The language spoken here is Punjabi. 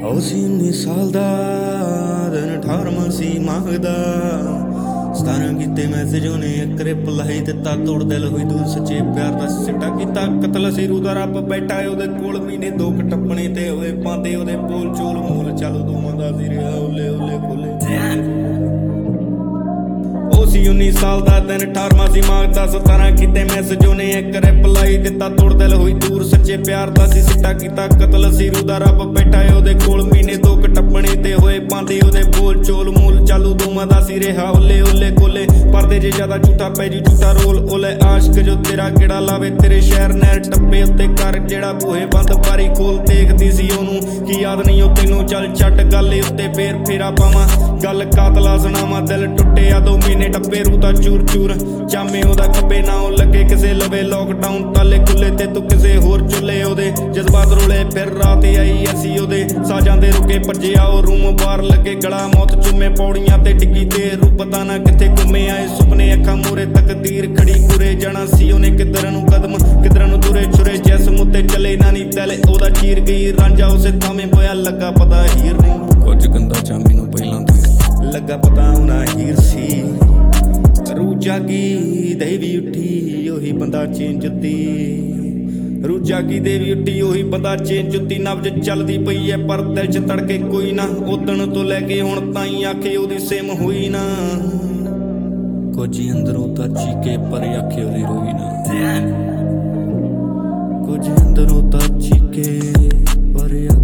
ਸੀ 19 ਸਾਲ ਦਾ ਦਿਨ 18ਵਾਂ ਸੀ ਮੰਗਦਾ 17 ਕੀਤੇ ਮੈਸੇਜ ਉਹਨੇ ਇੱਕ ਰਿਪਲਾਈ ਦਿੱਤਾ ਤੋੜ ਦਿਲ ਹੋਈ ਦੂਰ ਸੱਚੇ ਪਿਆਰ ਦਾ ਸਿੱਟਾ ਕੀਤਾ ਕਤਲ ਸੀ ਰੂ ਦਾ ਰੱਬ ਬੈਠਾ ਉਹਦੇ ਕੋਲ ਮਹੀਨੇ ਦੋ ਟੱਪਣੇ ਤੇ ਹੋਏ ਪਾਉਂਦੇ ਉਹਦੇ ਬੋਲ ਚੋਲ ਮੂਲ ਚੱਲ ਦੋਵਾਂ ਦਾ ਸੀ ਰਿਹਾ ਓਲੇ ਓਲੇ ਬੋਲੇ ਸੀ 19 ਸਾਲ ਦਾ ਦਿਨ 18ਵਾਂ ਸੀ ਮੰਗਦਾ 17 ਕੀਤੇ ਮੈਸੇਜ ਉਹਨੇ ਇੱਕ ਰਿਪਲਾਈ ਦਿੱਤਾ ਤੋੜ ਦਿਲ ਹੋਈ ਦੂਰ ਸੱਚੇ ਪਿਆਰ ਦਾ ਸੀ ਸਿੱਟਾ ਕੀਤਾ ਕਤਲ ਸੀ ਰੂ ਦਾ ਰੱਬ ਬੈਠਾ ਉਹਦੇ ਕੋਲ ਮਹੀਨੇ ਦੋ ਟੱਪਣੇ ਤੇ ਹੋਏ ਪਾਉਂਦੇ ਉਹਦੇ ਬੋਲ ਚੋਲ ਮੂਲ ਚਾਲੂ ਦੋਵਾਂ ਦਾ ਸੀ ਰਿਹਾ ਓਲੇ ਓਲੇ ਕੋਲੇ ਪਰਦੇ ਜੇ ਜ਼ਿਆਦਾ ਝੂਠਾ ਪੈ ਜੀ ਝੂਠਾ ਰੋਲ ਓਲੇ ਆਸ਼ਕ ਜੋ ਤੇਰਾ ਕਿਹੜਾ ਲਾਵੇ ਤੇਰੇ ਸ਼ਹਿਰ ਨਹਿਰ ਟੱਪੇ ਉੱਤੇ ਕਰ ਜਿਹੜਾ ਬੂਹੇ ਬੰਦ ਬਾਰੀ ਖੋਲ ਦੇਖਦੀ ਸੀ ਉਹਨੂੰ ਕੀ ਯਾਦ ਨਹੀਂ ਉਹ ਤੈਨੂੰ ਚੱਲ ਛੱਡ ਗੱਲ ਉੱਤੇ ਫੇਰ ਫੇਰਾ ਪਾਵਾਂ ਗੱਲ ਕਾਤਲਾ ਸੁਣਾਵਾਂ ਦਿਲ ਟੁੱਟਿਆ 2 ਮਹੀਨੇ ਟੱਪੇ ਰੂ ਦਾ ਚੂਰ ਚੂਰ ਚਾਮੇ ਉਹਦਾ ਖੱਬੇ ਨਾ ਉਹ ਲੱਗੇ ਕਿਸੇ ਲਵੇ ਲੋਕਡਾਊਨ ਤਾਲੇ ਖੁੱਲੇ ਤੇ ਤੂੰ ਕਿਸੇ ਹੋਰ ਚੁੱਲੇ ਉਹਦੇ ਜਜ਼ਬਾਤ ਰੋਲੇ ਫਿਰ ਰਾਤ ਆਈ ਅਸੀਂ ਉਹਦੇ ਸਾਜਾਂ ਦੇ ਰੁਕੇ ਭੱਜਿਆ ਉਹ ਰੂਮ ਬਾਹਰ ਲੱਗੇ ਗਲਾ ਮੌਤ ਚੁੰਮੇ ਪੌੜੀਆਂ ਤੇ ਡਿੱਗੀ ਤੇ ਰੂ ਪਤਾ ਨਾ ਕਿੱਥੇ ਘੁੰਮੇ ਆਏ ਸੁਪਨੇ ਅੱਖਾਂ ਮੂਰੇ ਤਕਦੀਰ ਖੜੀ ਕੁਰੇ ਜਾਣਾ ਸੀ ਉਹਨੇ ਕਿੱਧਰ ਨੂੰ ਕਦਮ ਕਿੱਧਰ ਨੂੰ ਤੁਰੇ ਛੁਰੇ ਜਿਸਮ ਉੱਤੇ ਚੱਲੇ ਨਾ ਨੀ ਤਲੇ ਉਹਦਾ ਚੀਰ ਗਈ ਰਾਂਝਾ ਉਸੇ ਥਾਵੇਂ ਹੋਇਆ ਲੱਗਾ ਪਤਾ ਹੀਰ ਨਹੀਂ ਕੁਝ ਗੰਦਾ ਚਾਮੀ ਨੂੰ ਪਹਿਲਾਂ ਤੋਂ ਲੱਗਾ ਪਤਾ ਉਹਨਾਂ ਹੀਰ ਸੀ ਰੂ ਜਾਗੀ ਦੇਵੀ ਉੱਠੀ ਉਹੀ ਬੰਦਾ ਚੇਨ ਜੁੱਤੀ ਰੂ ਜਾਗੀ ਦੇਵੀ ਉੱਠੀ ਉਹੀ ਬੰਦਾ ਚੇਨ ਜੁੱਤੀ ਨਬਜ ਚੱਲਦੀ ਪਈ ਐ ਪਰ ਦਿਲ 'ਚ ਤੜਕੇ ਕੋਈ ਨਾ ਉਦਣ ਤੋਂ ਲੈ ਕੇ ਹੁਣ ਤਾਈਂ ਆਖੇ ਉਹਦੀ ਸਿਮ ਹੋਈ ਨਾ ਕੁਝ ਅੰਦਰੋਂ ਤਾਂ ਚੀਕੇ ਪਰ ਆਖੇ ਉਹਦੀ ਰੋਈ ਨਾ ਕੁਝ ਅੰਦਰੋਂ ਤਾਂ ਚੀਕੇ ਪਰ